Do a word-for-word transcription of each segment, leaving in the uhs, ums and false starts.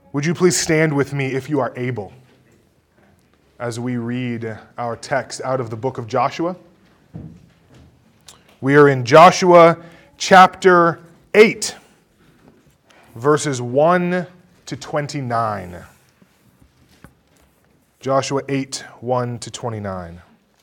Would you please stand with me if you are able as we read our text out of the book of Joshua? We are in Joshua chapter eight, verses one to twenty-nine. Joshua eight, one to twenty-nine.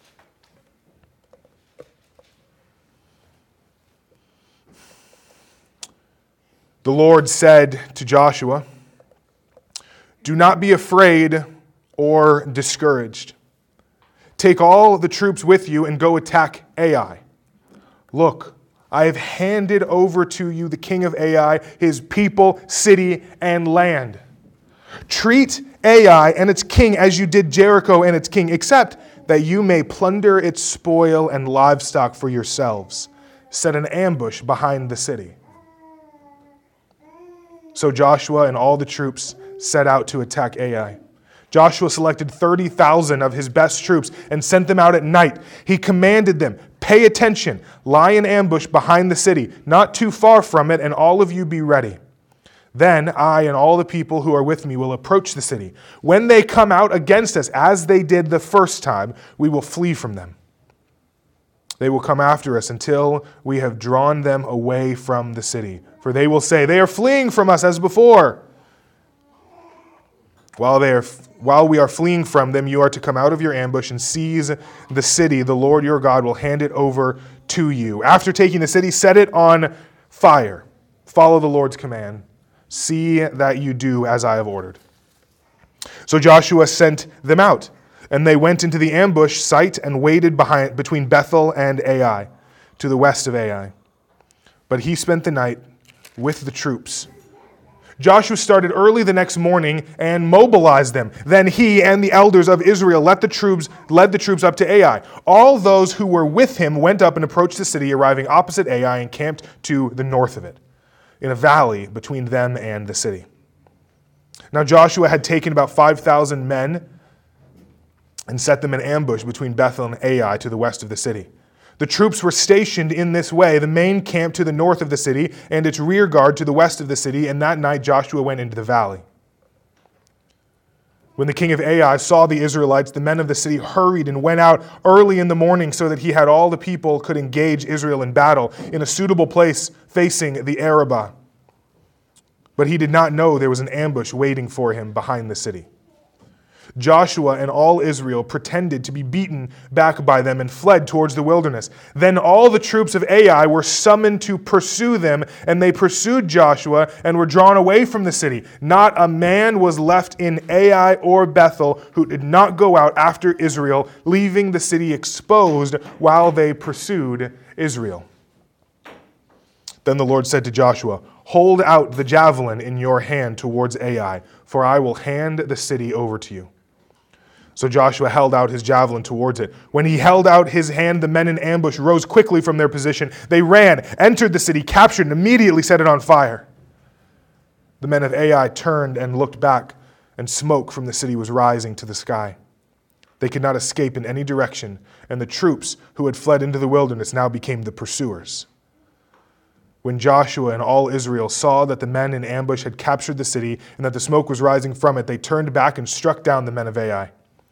The Lord said to Joshua, "Do not be afraid or discouraged. Take all the troops with you and go attack Ai. Look, I have handed over to you the king of Ai, his people, city, and land. Treat Ai and its king as you did Jericho and its king, except that you may plunder its spoil and livestock for yourselves. Set an ambush behind the city." So Joshua and all the troops set out to attack Ai. Joshua selected thirty thousand of his best troops and sent them out at night. He commanded them, "Pay attention, lie in ambush behind the city, not too far from it, and all of you be ready. Then I and all the people who are with me will approach the city. When they come out against us, as they did the first time, we will flee from them. They will come after us until we have drawn them away from the city. For they will say, 'They are fleeing from us as before.' While they are, while we are fleeing from them, you are to come out of your ambush and seize the city. The Lord your God will hand it over to you. After taking the city, set it on fire. Follow the Lord's command. See that you do as I have ordered." So Joshua sent them out, and they went into the ambush site and waited behind, between Bethel and Ai, to the west of Ai. But he spent the night with the troops. Joshua started early the next morning and mobilized them. Then he and the elders of Israel led the troops, led the troops up to Ai. All those who were with him went up and approached the city, arriving opposite Ai and camped to the north of it, in a valley between them and the city. Now Joshua had taken about five thousand men and set them in ambush between Bethel and Ai to the west of the city. The troops were stationed in this way, the main camp to the north of the city and its rear guard to the west of the city, and that night Joshua went into the valley. When the king of Ai saw the Israelites, the men of the city hurried and went out early in the morning so that he had all the people could engage Israel in battle in a suitable place facing the Arabah. But he did not know there was an ambush waiting for him behind the city. Joshua and all Israel pretended to be beaten back by them and fled towards the wilderness. Then all the troops of Ai were summoned to pursue them, and they pursued Joshua and were drawn away from the city. Not a man was left in Ai or Bethel who did not go out after Israel, leaving the city exposed while they pursued Israel. Then the Lord said to Joshua, "Hold out the javelin in your hand towards Ai, for I will hand the city over to you." So Joshua held out his javelin towards it. When he held out his hand, the men in ambush rose quickly from their position. They ran, entered the city, captured, and immediately set it on fire. The men of Ai turned and looked back, and smoke from the city was rising to the sky. They could not escape in any direction, and the troops who had fled into the wilderness now became the pursuers. When Joshua and all Israel saw that the men in ambush had captured the city and that the smoke was rising from it, they turned back and struck down the men of Ai.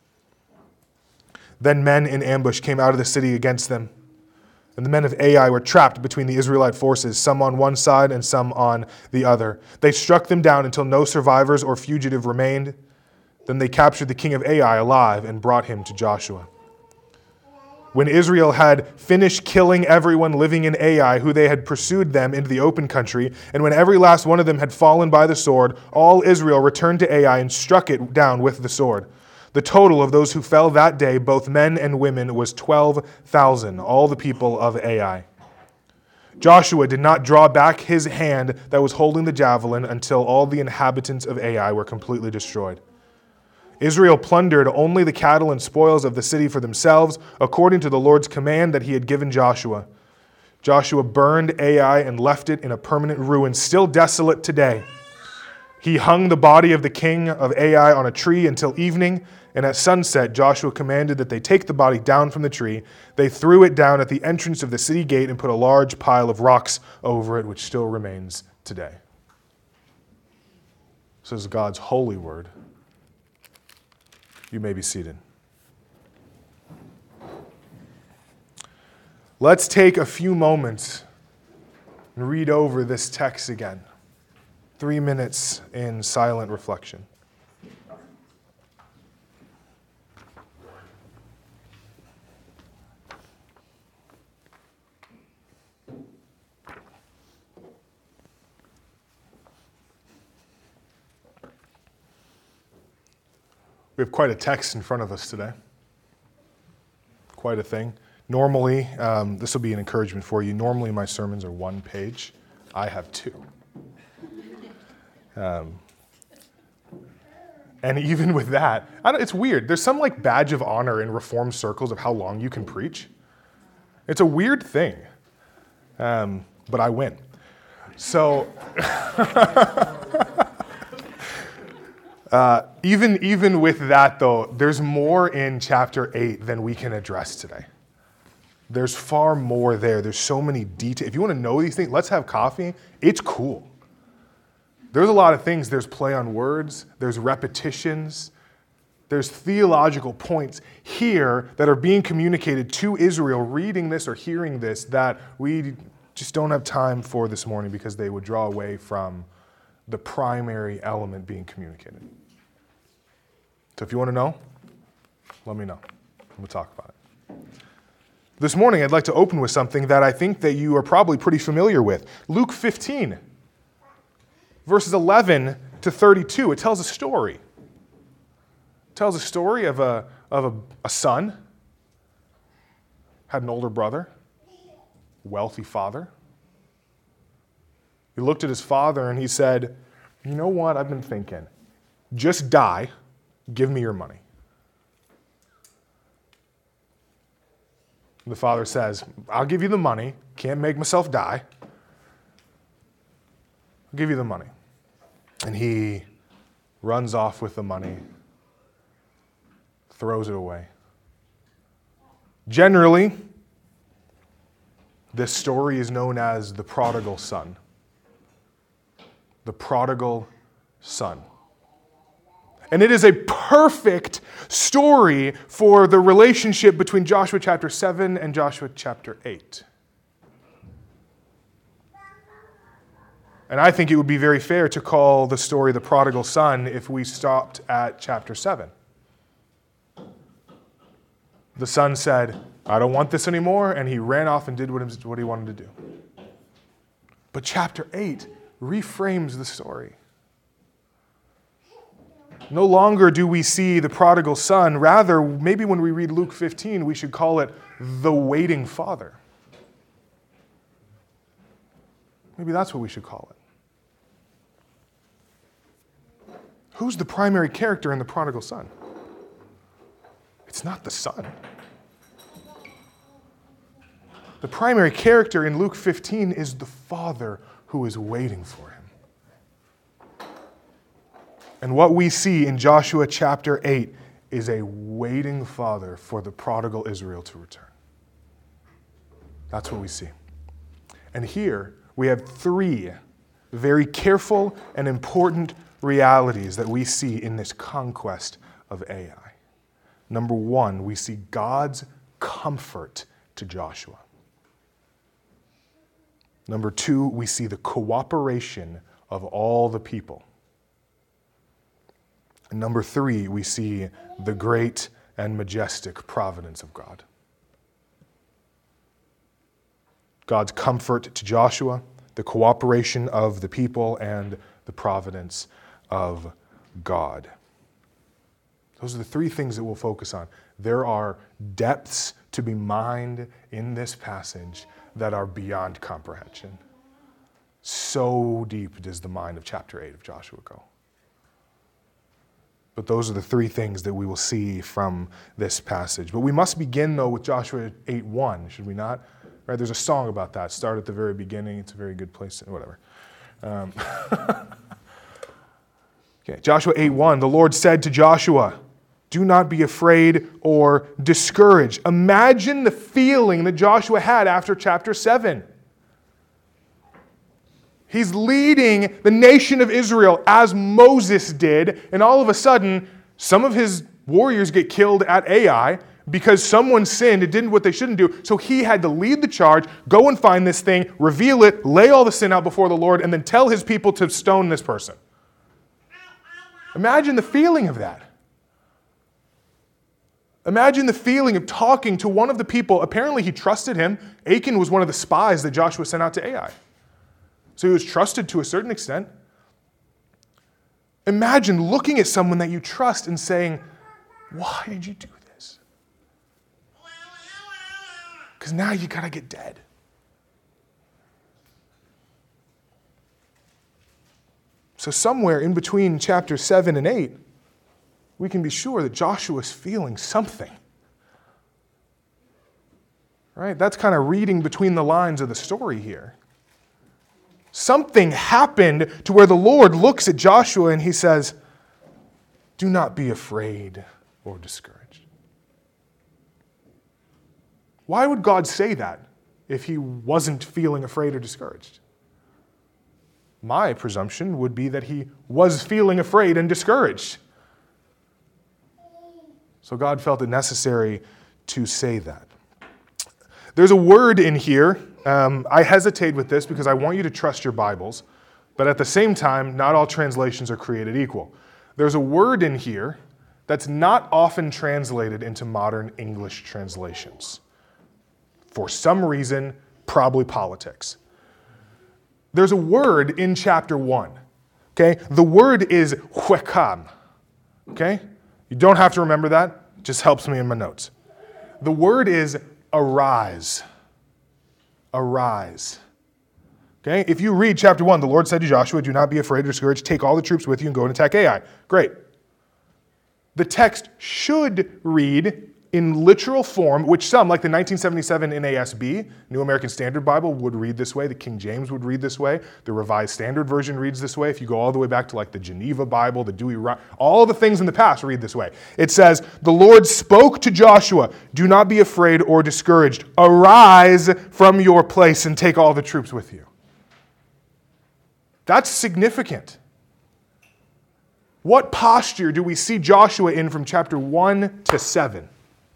Then men in ambush came out of the city against them, and the men of Ai were trapped between the Israelite forces, some on one side and some on the other. They struck them down until no survivors or fugitive remained. Then they captured the king of Ai alive and brought him to Joshua. When Israel had finished killing everyone living in Ai who they had pursued them into the open country, and when every last one of them had fallen by the sword, all Israel returned to Ai and struck it down with the sword. The total of those who fell that day, both men and women, was twelve thousand, all the people of Ai. Joshua did not draw back his hand that was holding the javelin until all the inhabitants of Ai were completely destroyed. Israel plundered only the cattle and spoils of the city for themselves, according to the Lord's command that he had given Joshua. Joshua burned Ai and left it in a permanent ruin, still desolate today. He hung the body of the king of Ai on a tree until evening, and at sunset Joshua commanded that they take the body down from the tree. They threw it down at the entrance of the city gate and put a large pile of rocks over it, which still remains today. This is God's holy word. You may be seated. Let's take a few moments and read over this text again. Three minutes in silent reflection. We have quite a text in front of us today. Quite a thing. Normally, um, this will be an encouragement for you. Normally, my sermons are one page. I have two. Um, and even with that, I don't, it's weird. There's some like badge of honor in Reformed circles of how long you can preach. It's a weird thing, um, but I win. So. Uh, even, even with that, though, there's more in chapter eight than we can address today. There's far more there. There's so many details. If you want to know these things, let's have coffee. It's cool. There's a lot of things. There's play on words. There's repetitions. There's theological points here that are being communicated to Israel, reading this or hearing this, that we just don't have time for this morning because they would draw away from the primary element being communicated. So if you want to know, let me know. We'll talk about it. This morning, I'd like to open with something that I think that you are probably pretty familiar with. Luke fifteen, verses eleven to thirty-two. It tells a story. It tells a story of a, of a, a son, had an older brother, wealthy father. He looked at his father and he said, you know what, I've been thinking. Just die. Give me your money. The father says, I'll give you the money. Can't make myself die. I'll give you the money. And he runs off with the money, throws it away. Generally, this story is known as the prodigal son. The prodigal son. And it is a perfect story for the relationship between Joshua chapter seven and Joshua chapter eight. And I think it would be very fair to call the story the prodigal son if we stopped at chapter seven. The son said, I don't want this anymore, and he ran off and did what he wanted to do. But chapter eight reframes the story. No longer do we see the prodigal son. Rather, maybe when we read Luke fifteen, we should call it the waiting father. Maybe that's what we should call it. Who's the primary character in the prodigal son? It's not the son. The primary character in Luke fifteen is the father who is waiting for him. And what we see in Joshua chapter eight is a waiting father for the prodigal Israel to return. That's what we see. And here we have three very careful and important realities that we see in this conquest of Ai. Number one, we see God's comfort to Joshua. Number two, we see the cooperation of all the people. And number three, we see the great and majestic providence of God. God's comfort to Joshua, the cooperation of the people, and the providence of God. Those are the three things that we'll focus on. There are depths to be mined in this passage that are beyond comprehension. So deep does the mind of chapter eight of Joshua go. But those are the three things that we will see from this passage. But we must begin, though, with Joshua eight one, should we not? Right? There's a song about that. Start at the very beginning. It's a very good place. To, whatever. Um, okay. Joshua eight one, the Lord said to Joshua, do not be afraid or discouraged. Imagine the feeling that Joshua had after chapter seven. He's leading the nation of Israel as Moses did, and all of a sudden, some of his warriors get killed at Ai because someone sinned and did what they shouldn't do. So he had to lead the charge, go and find this thing, reveal it, lay all the sin out before the Lord, and then tell his people to stone this person. Imagine the feeling of that. Imagine the feeling of talking to one of the people. Apparently he trusted him. Achan was one of the spies that Joshua sent out to Ai. So he was trusted to a certain extent. Imagine looking at someone that you trust and saying, why did you do this? Because now you got to get dead. So somewhere in between chapter seven and eight, we can be sure that Joshua's feeling something. Right? That's kind of reading between the lines of the story here. Something happened to where the Lord looks at Joshua and he says, do not be afraid or discouraged. Why would God say that if he wasn't feeling afraid or discouraged? My presumption would be that he was feeling afraid and discouraged. So God felt it necessary to say that. There's a word in here. Um, I hesitate with this because I want you to trust your Bibles, but at the same time, not all translations are created equal. There's a word in here that's not often translated into modern English translations. For some reason, probably politics. There's a word in chapter one. Okay? The word is huekam. Okay? You don't have to remember that. It just helps me in my notes. The word is arise. Arise. Okay? If you read chapter one, the Lord said to Joshua, do not be afraid or discouraged. Take all the troops with you and go and attack Ai. Great. The text should read in literal form, which some, like the nineteen seventy-seven N A S B, New American Standard Bible, would read this way. The King James would read this way. The Revised Standard Version reads this way. If you go all the way back to like the Geneva Bible, the Dewey, all the things in the past read this way. It says, the Lord spoke to Joshua, do not be afraid or discouraged. Arise from your place and take all the troops with you. That's significant. What posture do we see Joshua in from chapter one to seven?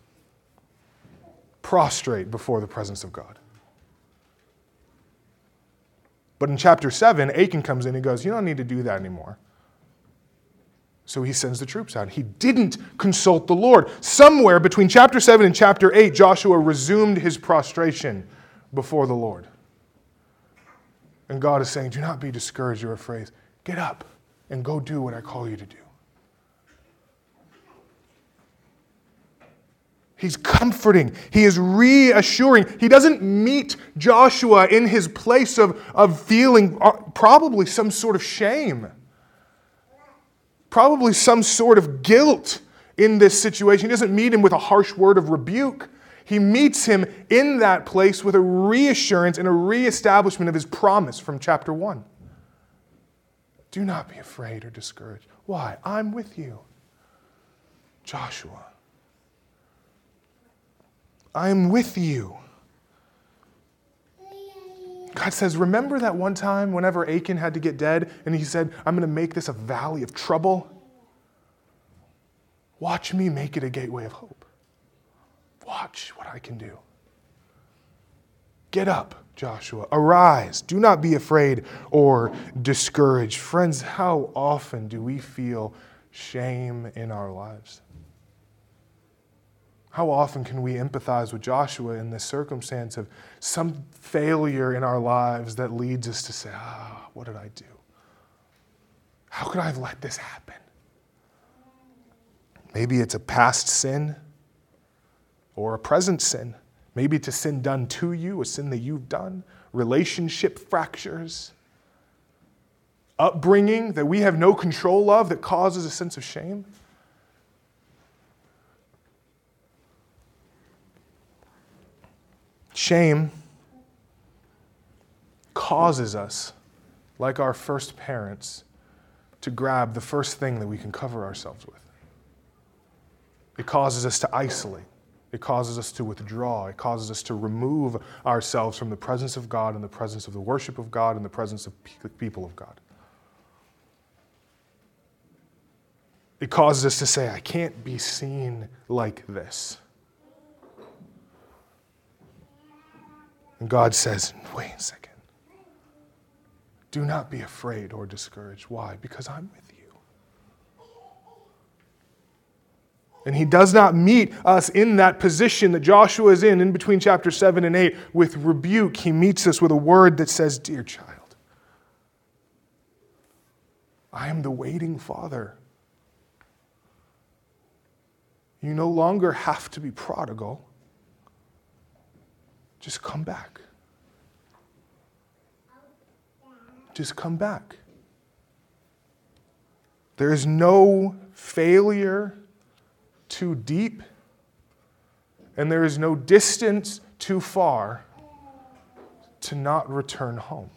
Prostrate before the presence of God. But in chapter seven, Achan comes in and goes, you don't need to do that anymore. So he sends the troops out. He didn't consult the Lord. Somewhere between chapter seven and chapter eight, Joshua resumed his prostration before the Lord. And God is saying, do not be discouraged or afraid. Get up and go do what I call you to do. He's comforting. He is reassuring. He doesn't meet Joshua in his place of, of feeling probably some sort of shame. Probably some sort of guilt in this situation. He doesn't meet him with a harsh word of rebuke. He meets him in that place with a reassurance and a reestablishment of his promise from chapter one. Do not be afraid or discouraged. Why? I'm with you. Joshua. I am with you. God says, remember that one time whenever Achan had to get dead and he said, I'm going to make this a valley of trouble? Watch me make it a gateway of hope. Watch what I can do. Get up, Joshua. Arise. Do not be afraid or discouraged. Friends, how often do we feel shame in our lives? How often can we empathize with Joshua in this circumstance of some failure in our lives that leads us to say, ah, oh, what did I do? How could I have let this happen? Maybe it's a past sin or a present sin. Maybe it's a sin done to you, a sin that you've done, relationship fractures, upbringing that we have no control of that causes a sense of shame. Shame causes us, like our first parents, to grab the first thing that we can cover ourselves with. It causes us to isolate. It causes us to withdraw. It causes us to remove ourselves from the presence of God and the presence of the worship of God and the presence of the people of God. It causes us to say, I can't be seen like this. And God says, wait a second. Do not be afraid or discouraged. Why? Because I'm with you. And he does not meet us in that position that Joshua is in, in between chapter seven and eight, with rebuke. He meets us with a word that says, dear child, I am the waiting Father. You no longer have to be prodigal. Just come back. Just come back. There is no failure too deep, and there is no distance too far to not return home.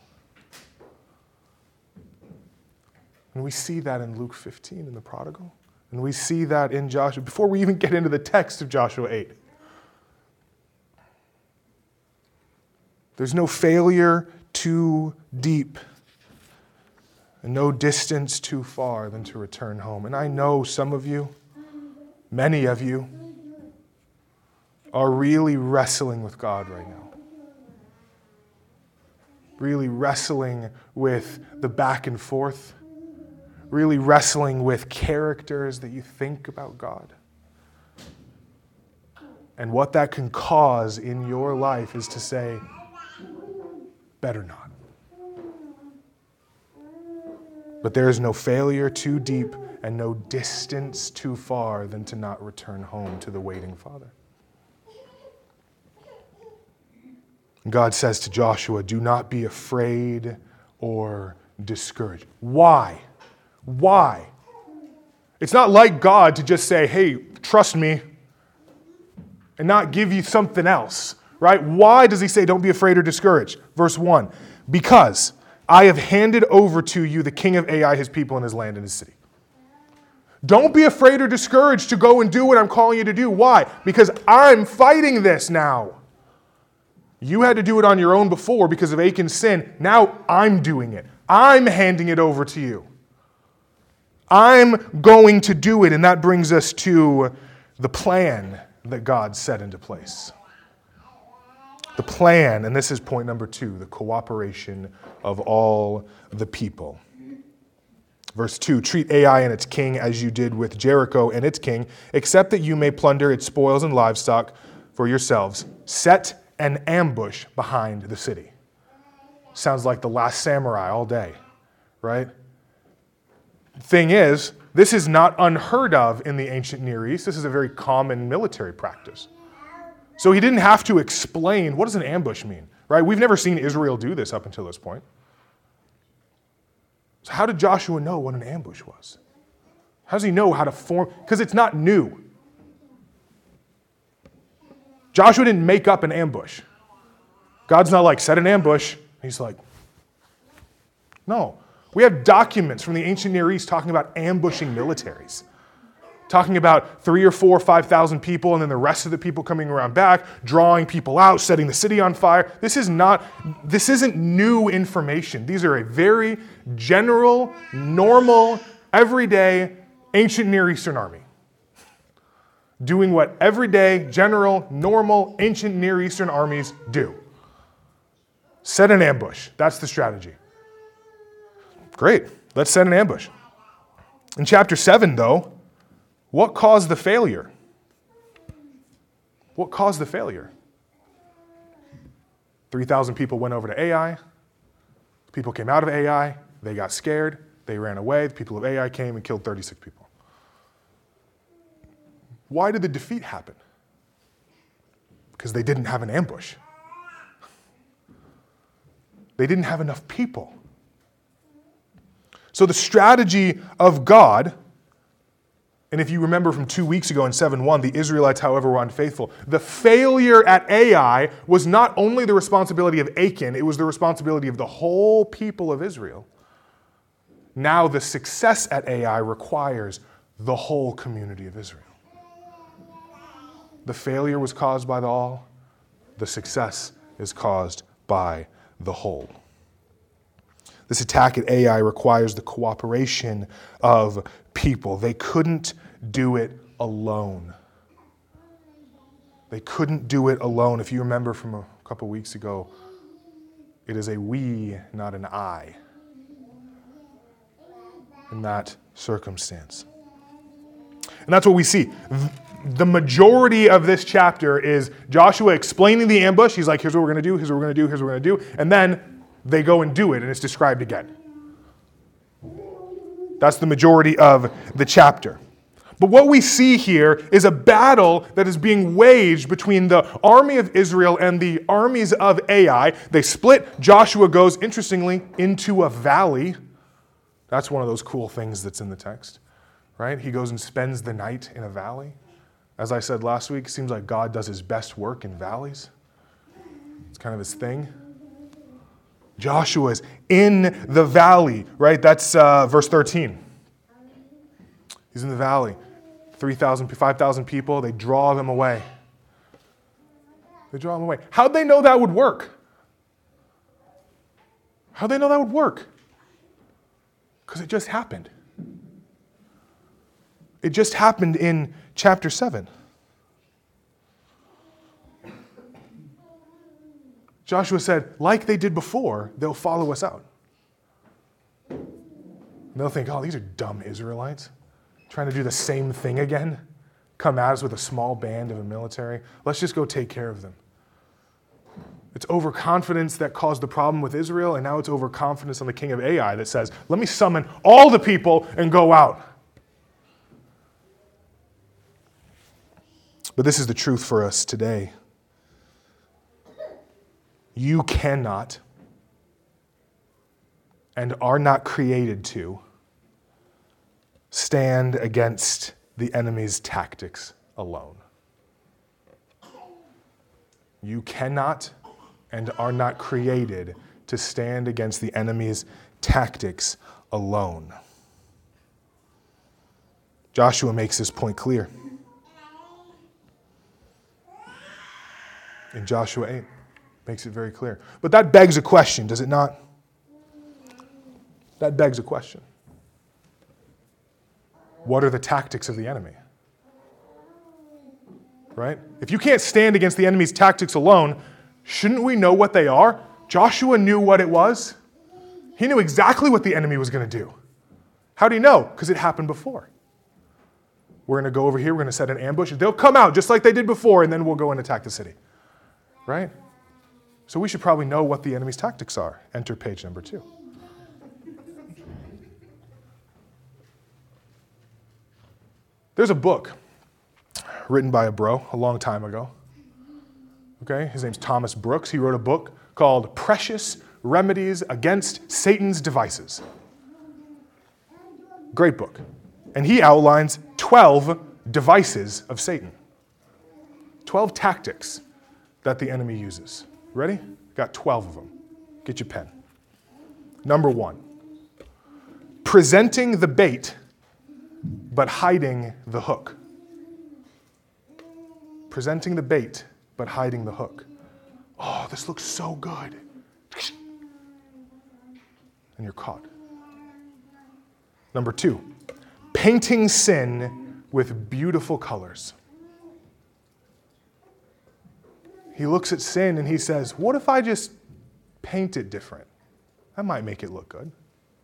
And we see that in Luke fifteen in the prodigal. And we see that in Joshua, before we even get into the text of Joshua eight. There's no failure too deep and no distance too far than to return home. And I know some of you, many of you, are really wrestling with God right now. Really wrestling with the back and forth. Really wrestling with characters that you think about God. And what that can cause in your life is to say, better not. But there is no failure too deep and no distance too far than to not return home to the waiting Father. God says to Joshua, do not be afraid or discouraged. Why? Why? It's not like God to just say, hey, trust me, and not give you something else, right? Why does he say don't be afraid or discouraged? Verse one, because I have handed over to you the king of Ai, his people, and his land and his city. Don't be afraid or discouraged to go and do what I'm calling you to do. Why? Because I'm fighting this now. You had to do it on your own before because of Achan's sin. Now I'm doing it. I'm handing it over to you. I'm going to do it, and that brings us to the plan that God set into place. The plan, and this is point number two, the cooperation of all the people. Verse two, treat Ai and its king as you did with Jericho and its king, except that you may plunder its spoils and livestock for yourselves. Set an ambush behind the city. Sounds like the Last Samurai all day, right? Thing is, this is not unheard of in the ancient Near East. This is a very common military practice. So he didn't have to explain, what does an ambush mean, right? We've never seen Israel do this up until this point. So how did Joshua know what an ambush was? How does he know how to form? Because it's not new. Joshua didn't make up an ambush. God's not like, set an ambush. He's like, no. We have documents from the ancient Near East talking about ambushing militaries. Talking about three or four, five thousand people, and then the rest of the people coming around back, drawing people out, setting the city on fire. This is not, this isn't new information. These are a very general, normal, everyday, ancient Near Eastern army. Doing what everyday, general, normal, ancient Near Eastern armies do. Set an ambush. That's the strategy. Great. Let's set an ambush. In chapter seven, though, what caused the failure? What caused the failure? three thousand people went over to Ai. People came out of Ai. They got scared. They ran away. The people of Ai came and killed thirty-six people. Why did the defeat happen? Because they didn't have an ambush. They didn't have enough people. So the strategy of God, and if you remember from two weeks ago in seven one, the Israelites, however, were unfaithful. The failure at Ai was not only the responsibility of Achan, it was the responsibility of the whole people of Israel. Now the success at Ai requires the whole community of Israel. The failure was caused by the all. The success is caused by the whole. This attack at Ai requires the cooperation of people. They couldn't do it alone. They couldn't do it alone. If you remember from a couple weeks ago, it is a we, not an I, in that circumstance. And that's what we see. The majority of this chapter is Joshua explaining the ambush. He's like, here's what we're going to do, here's what we're going to do, here's what we're going to do. And then they go and do it, and it's described again. That's the majority of the chapter. But what we see here is a battle that is being waged between the army of Israel and the armies of Ai. They split. Joshua goes, interestingly, into a valley. That's one of those cool things that's in the text, right? He goes and spends the night in a valley. As I said last week, it seems like God does his best work in valleys. It's kind of his thing. Joshua's in the valley, right? That's uh, verse thirteen. He's in the valley. three thousand, five thousand people, they draw them away. They draw them away. How'd they know that would work? How'd they know that would work? Because it just happened. It just happened in chapter seven. Joshua said, like they did before, they'll follow us out. And they'll think, oh, these are dumb Israelites trying to do the same thing again. Come at us with a small band of a military. Let's just go take care of them. It's overconfidence that caused the problem with Israel, and now it's overconfidence on the king of Ai that says, let me summon all the people and go out. But this is the truth for us today. You cannot and are not created to stand against the enemy's tactics alone. You cannot and are not created to stand against the enemy's tactics alone. Joshua makes this point clear in Joshua eight. Makes it very clear. But that begs a question, does it not? That begs a question. What are the tactics of the enemy? Right? If you can't stand against the enemy's tactics alone, shouldn't we know what they are? Joshua knew what it was. He knew exactly what the enemy was going to do. How do you know? Because it happened before. We're going to go over here, we're going to set an ambush. They'll come out just like they did before, and then we'll go and attack the city. Right? So we should probably know what the enemy's tactics are. Enter page number two. There's a book written by a bro a long time ago. Okay, his name's Thomas Brooks. He wrote a book called Precious Remedies Against Satan's Devices. Great book. And he outlines twelve devices of Satan. twelve tactics that the enemy uses. Ready? Got twelve of them. Get your pen. Number one, presenting the bait but hiding the hook. Presenting the bait but hiding the hook. Oh, this looks so good. And you're caught. Number two, painting sin with beautiful colors. He looks at sin and he says, what if I just paint it different? That might make it look good.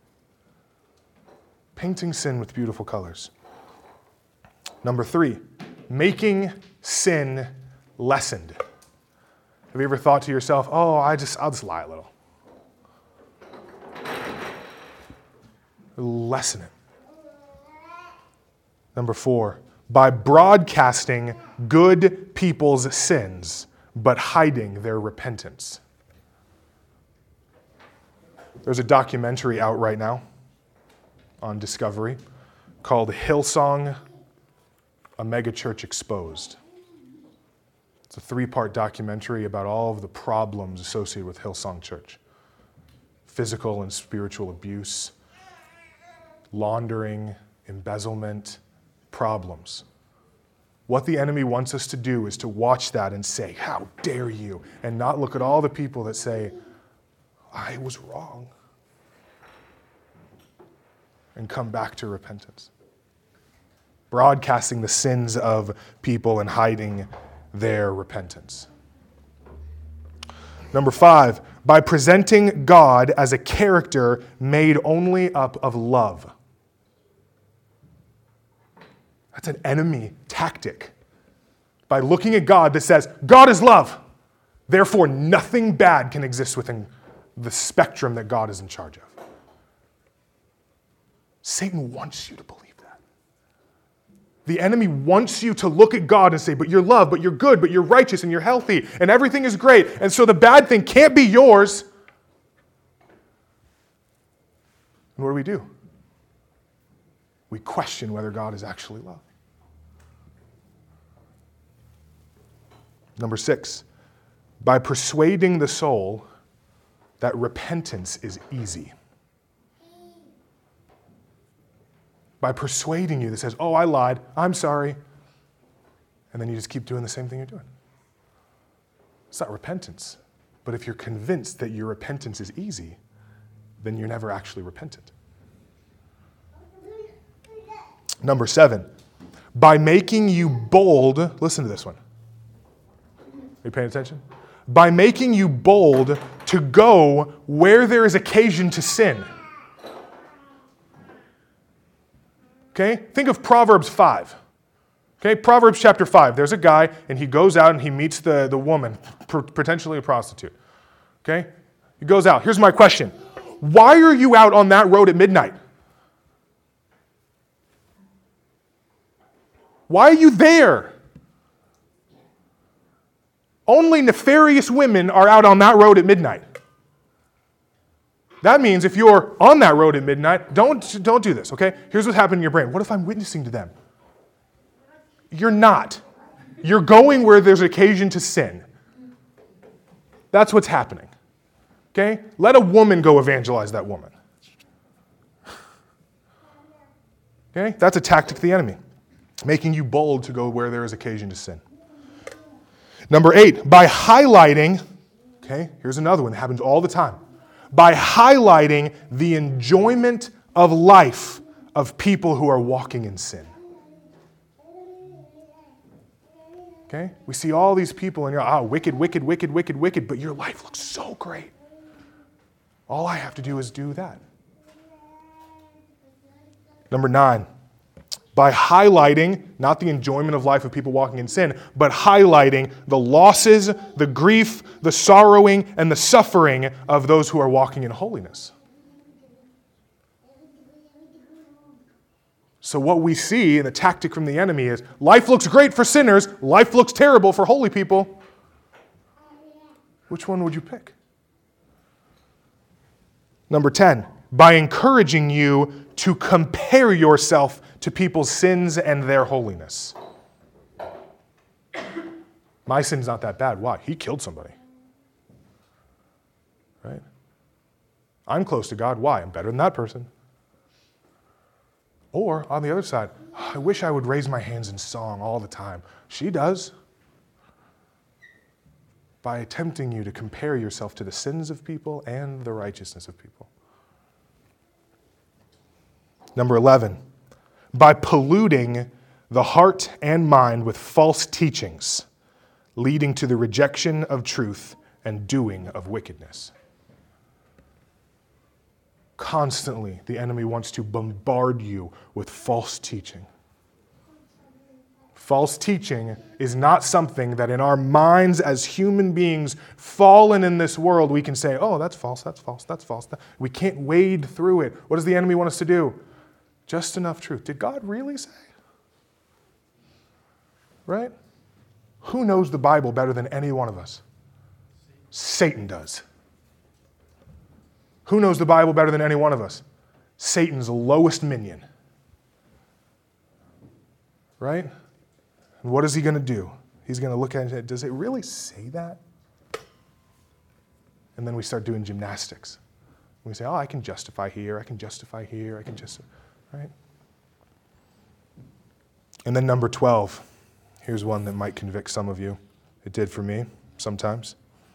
Painting sin with beautiful colors. Number three, making sin lessened. Have you ever thought to yourself, oh, I just, I'll just lie a little. Lessen it. Number four, by broadcasting good people's sins, but hiding their repentance. There's a documentary out right now on Discovery called Hillsong, A Megachurch Exposed. It's a three-part documentary about all of the problems associated with Hillsong Church. Physical and spiritual abuse, laundering, embezzlement, problems. What the enemy wants us to do is to watch that and say, how dare you? And not look at all the people that say, I was wrong. And come back to repentance. Broadcasting the sins of people and hiding their repentance. Number five, by presenting God as a character made only up of love. That's an enemy tactic. By looking at God that says, God is love, therefore nothing bad can exist within the spectrum that God is in charge of. Satan wants you to believe that. The enemy wants you to look at God and say, but you're love, but you're good, but you're righteous, and you're healthy, and everything is great, and so the bad thing can't be yours. And what do we do? We question whether God is actually love. Number six, by persuading the soul that repentance is easy. By persuading you that says, oh, I lied, I'm sorry. And then you just keep doing the same thing you're doing. It's not repentance. But if you're convinced that your repentance is easy, then you're never actually repentant. Number seven, by making you bold, listen to this one. Are you paying attention? By making you bold to go where there is occasion to sin. Okay? Think of Proverbs five. Okay? Proverbs chapter five. There's a guy, and he goes out and he meets the, the woman, potentially a prostitute. Okay? He goes out. Here's my question. Why are you out on that road at midnight? Why are you there? Only nefarious women are out on that road at midnight. That means if you're on that road at midnight, don't, don't do this, okay? Here's what's happening in your brain. What if I'm witnessing to them? You're not. You're going where there's occasion to sin. That's what's happening, okay? Let a woman go evangelize that woman. Okay? That's a tactic of the enemy, making you bold to go where there is occasion to sin. Number eight, by highlighting, okay, here's another one that happens all the time. By highlighting the enjoyment of life of people who are walking in sin. Okay? We see all these people and you're, ah, wicked, wicked, wicked, wicked, wicked, but your life looks so great. All I have to do is do that. Number nine, by highlighting, not the enjoyment of life of people walking in sin, but highlighting the losses, the grief, the sorrowing, and the suffering of those who are walking in holiness. So what we see in the tactic from the enemy is, life looks great for sinners, life looks terrible for holy people. Which one would you pick? Number ten, by encouraging you to compare yourself to people's sins and their holiness. My sin's not that bad. Why? He killed somebody. Right? I'm close to God. Why? I'm better than that person. Or, on the other side, I wish I would raise my hands in song all the time. She does. By tempting you to compare yourself to the sins of people and the righteousness of people. Number eleven, by polluting the heart and mind with false teachings, leading to the rejection of truth and doing of wickedness. Constantly, the enemy wants to bombard you with false teaching. False teaching is not something that in our minds as human beings fallen in this world, we can say, oh, that's false, that's false, that's false. We can't wade through it. What does the enemy want us to do? Just enough truth. Did God really say? Right? Who knows the Bible better than any one of us? Satan does. Who knows the Bible better than any one of us? Satan's lowest minion. Right? And what is he going to do? He's going to look at it and say, does it really say that? And then we start doing gymnastics. We say, oh, I can justify here, I can justify here, I can justify, right? And then number twelve, Here's one that might convict some of you. It did for me sometimes.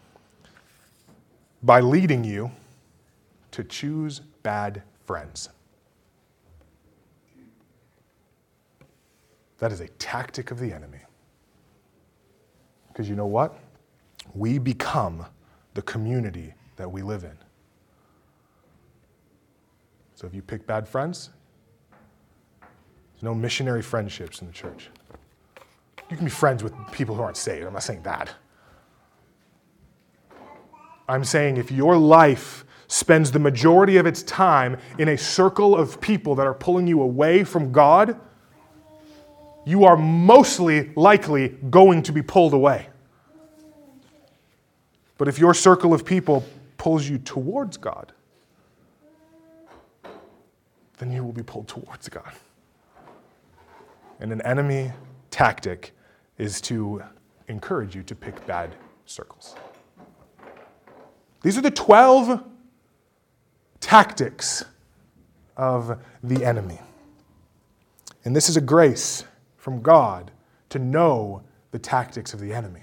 By leading you to choose bad friends. That is a tactic of the enemy. Because you know what? We become the community that we live in. So if you pick bad friends, there's no missionary friendships in the church. You can be friends with people who aren't saved. I'm not saying that. I'm saying if your life spends the majority of its time in a circle of people that are pulling you away from God, you are mostly likely going to be pulled away. But if your circle of people pulls you towards God, then you will be pulled towards God. And an enemy tactic is to encourage you to pick bad circles. These are the twelve tactics of the enemy. And this is a grace from God to know the tactics of the enemy.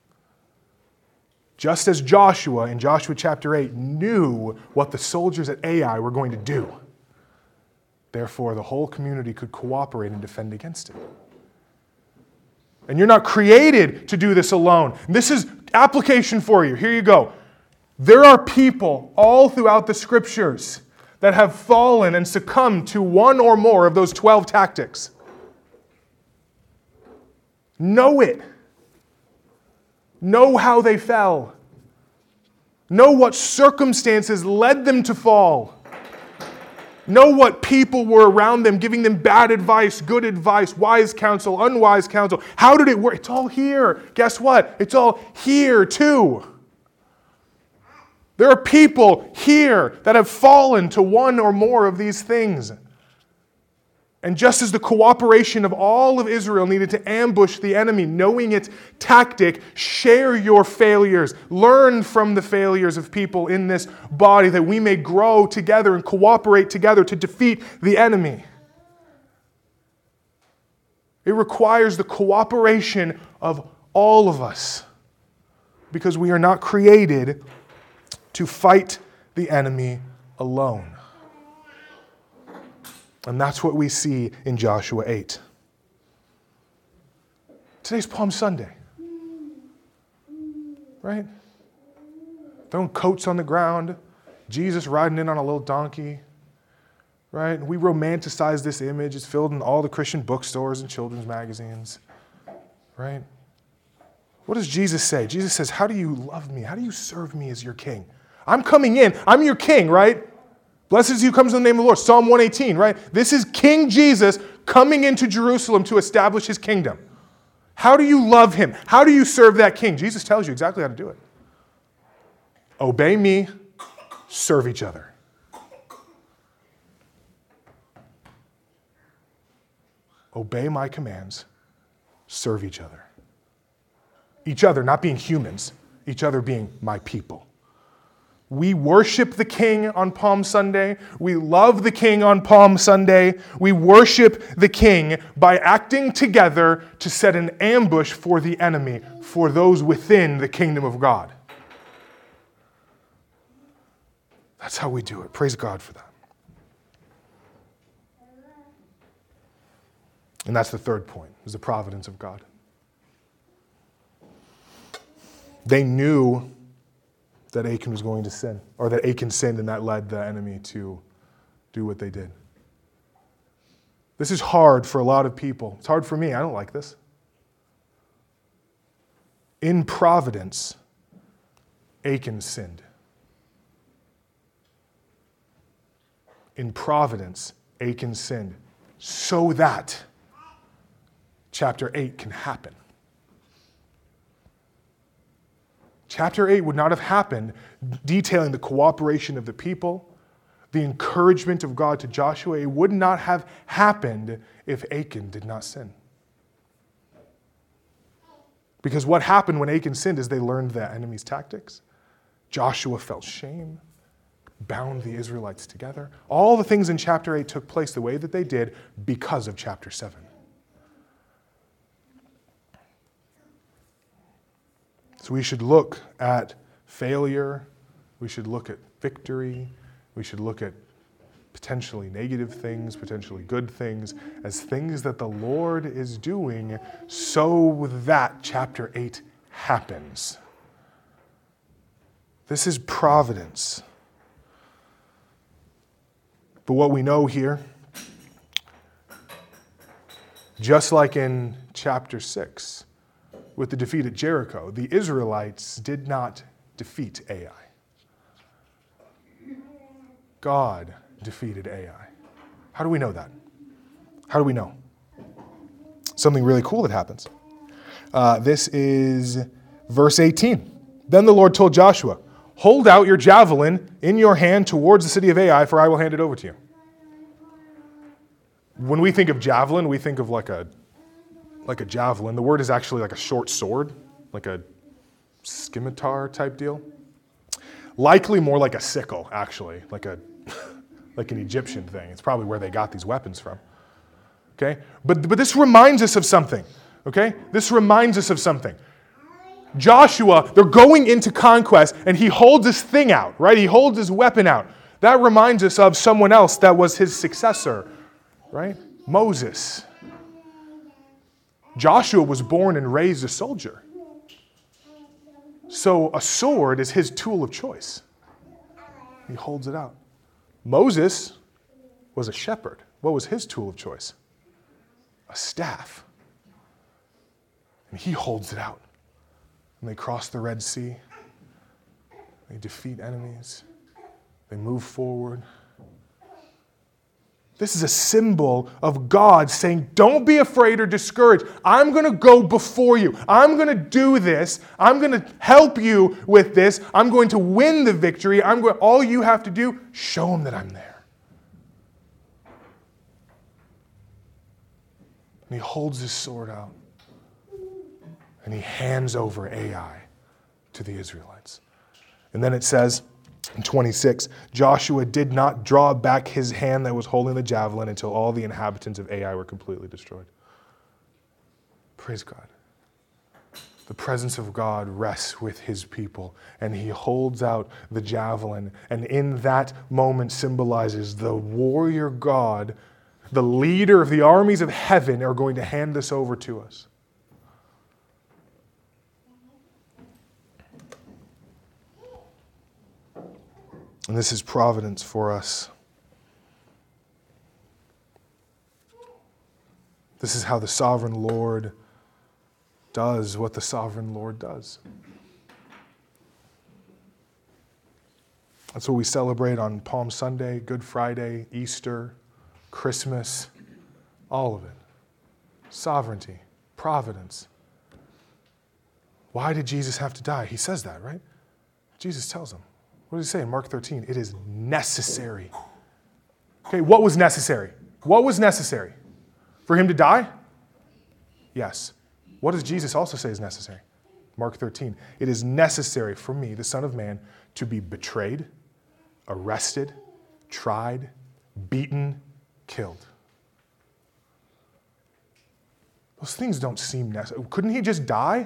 Just as Joshua in Joshua chapter eight knew what the soldiers at Ai were going to do, therefore the whole community could cooperate and defend against it. And you're not created to do this alone. This is application for you. Here you go. There are people all throughout the scriptures that have fallen and succumbed to one or more of those twelve tactics. Know it. Know how they fell. Know what circumstances led them to fall. Know what people were around them giving them bad advice, good advice, wise counsel, unwise counsel. How did it work? It's all here. Guess what? It's all here too. There are people here that have fallen to one or more of these things. And just as the cooperation of all of Israel needed to ambush the enemy, knowing its tactic, share your failures. Learn from the failures of people in this body that we may grow together and cooperate together to defeat the enemy. It requires the cooperation of all of us because we are not created to fight the enemy alone. And that's what we see in Joshua eight. Today's Palm Sunday. Right? Throwing coats on the ground, Jesus riding in on a little donkey. Right? We romanticize this image. It's filled in all the Christian bookstores and children's magazines. Right? What does Jesus say? Jesus says, how do you love me? How do you serve me as your king? I'm coming in. I'm your king, right? Blessed is he who comes in the name of the Lord. Psalm one eighteen, right? This is King Jesus coming into Jerusalem to establish his kingdom. How do you love him? How do you serve that king? Jesus tells you exactly how to do it. Obey me, serve each other. Obey my commands, serve each other. Each other not being humans, each other being my people. We worship the King on Palm Sunday. We love the King on Palm Sunday. We worship the King by acting together to set an ambush for the enemy, for those within the kingdom of God. That's how we do it. Praise God for that. And that's the third point, is the providence of God. They knew that Achan was going to sin, or that Achan sinned, and that led the enemy to do what they did. This is hard for a lot of people. It's hard for me. I don't like this. In providence, Achan sinned. In providence, Achan sinned, so that chapter eight can happen. Chapter eight would not have happened detailing the cooperation of the people, the encouragement of God to Joshua. It would not have happened if Achan did not sin. Because what happened when Achan sinned is they learned the enemy's tactics. Joshua felt shame, bound the Israelites together. All the things in chapter eight took place the way that they did because of chapter seven. So we should look at failure. We should look at victory. We should look at potentially negative things, potentially good things, as things that the Lord is doing so that chapter eight happens. This is providence. But what we know here, just like in chapter six, with the defeat at Jericho, the Israelites did not defeat Ai. God defeated Ai. How do we know that? How do we know? Something really cool that happens. Uh, this is verse eighteen. Then the Lord told Joshua, hold out your javelin in your hand towards the city of Ai, for I will hand it over to you. When we think of javelin, we think of like a like a javelin. The word is actually like a short sword, like a scimitar type deal. Likely more like a sickle, actually, like a like an Egyptian thing. It's probably where they got these weapons from. Okay? But, but this reminds us of something. Okay? This reminds us of something. Joshua, they're going into conquest, and he holds his thing out, right? He holds his weapon out. That reminds us of someone else that was his successor, right? Moses. Joshua was born and raised a soldier. So a sword is his tool of choice. He holds it out. Moses was a shepherd. What was his tool of choice? A staff. And he holds it out. And they cross the Red Sea. They defeat enemies. They move forward. This is a symbol of God saying, don't be afraid or discouraged. I'm going to go before you. I'm going to do this. I'm going to help you with this. I'm going to win the victory. I'm going, all you have to do, show them that I'm there. And he holds his sword out. And he hands over Ai to the Israelites. And then it says, in twenty-six, Joshua did not draw back his hand that was holding the javelin until all the inhabitants of Ai were completely destroyed. Praise God. The presence of God rests with his people, and he holds out the javelin, and in that moment symbolizes the warrior God, the leader of the armies of heaven, are going to hand this over to us. And this is providence for us. This is how the sovereign Lord does what the sovereign Lord does. That's what we celebrate on Palm Sunday, Good Friday, Easter, Christmas, all of it. Sovereignty, providence. Why did Jesus have to die? He says that, right? Jesus tells him. What does he say in Mark thirteen? It is necessary. Okay, what was necessary? What was necessary? For him to die? Yes. What does Jesus also say is necessary? Mark thirteen. It is necessary for me, the Son of Man, to be betrayed, arrested, tried, beaten, killed. Those things don't seem necessary. Couldn't he just die?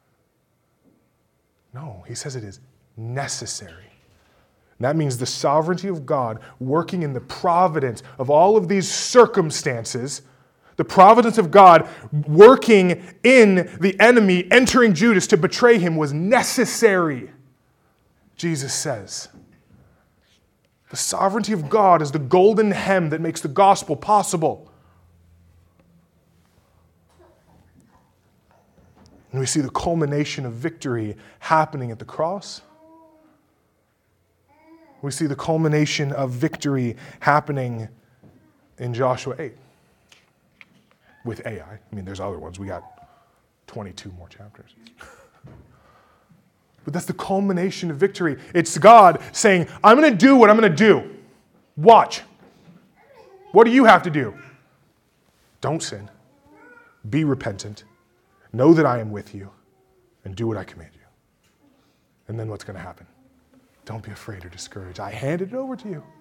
No, he says it is necessary. And that means the sovereignty of God working in the providence of all of these circumstances, the providence of God working in the enemy entering Judas to betray him was necessary, Jesus says. The sovereignty of God is the golden hem that makes the gospel possible. And we see the culmination of victory happening at the cross. We see the culmination of victory happening in Joshua eight with Ai. I mean, there's other ones. We got twenty-two more chapters. But that's the culmination of victory. It's God saying, I'm going to do what I'm going to do. Watch. What do you have to do? Don't sin. Be repentant. Know that I am with you. And do what I command you. And then what's going to happen? Don't be afraid or discouraged. I handed it over to you.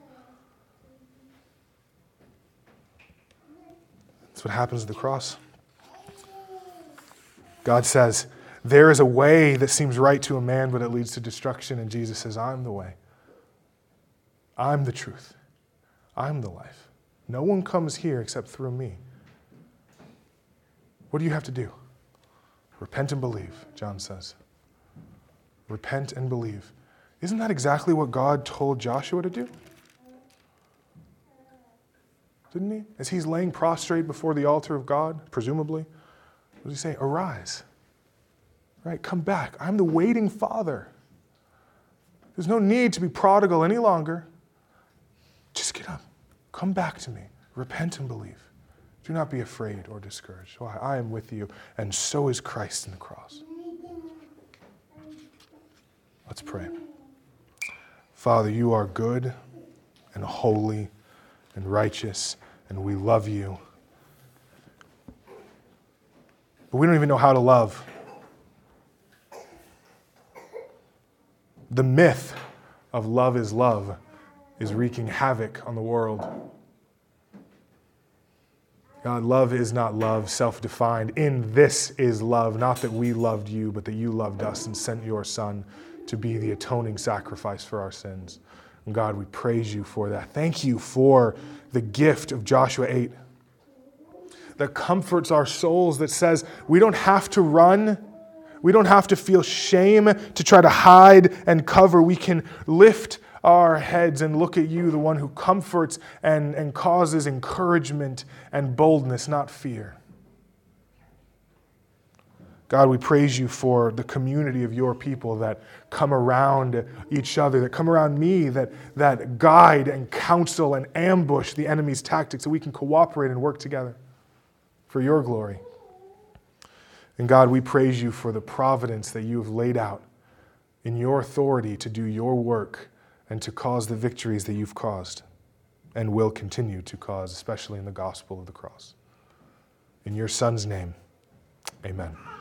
That's what happens at the cross. God says, There is a way that seems right to a man, but it leads to destruction. And Jesus says, I'm the way. I'm the truth. I'm the life. No one comes here except through me. What do you have to do? Repent and believe, John says. Repent and believe. Isn't that exactly what God told Joshua to do? Didn't he? As he's laying prostrate before the altar of God, presumably, what does he say? Arise. Right? Come back. I'm the waiting Father. There's no need to be prodigal any longer. Just get up. Come back to me. Repent and believe. Do not be afraid or discouraged. Why? I am with you, and so is Christ in the cross. Let's pray. Father, you are good and holy and righteous, and we love you. But we don't even know how to love. The myth of love is love is wreaking havoc on the world. God, love is not love, self-defined. In this is love, not that we loved you, but that you loved us and sent your Son to be the atoning sacrifice for our sins. And God, we praise you for that. Thank you for the gift of Joshua eight that comforts our souls, that says we don't have to run. We don't have to feel shame to try to hide and cover. We can lift our heads and look at you, the one who comforts and, and causes encouragement and boldness, not fear. God, we praise you for the community of your people that come around each other, that come around me, that, that guide and counsel and ambush the enemy's tactics, so we can cooperate and work together for your glory. And God, we praise you for the providence that you have laid out in your authority to do your work and to cause the victories that you've caused and will continue to cause, especially in the gospel of the cross. In your Son's name, amen.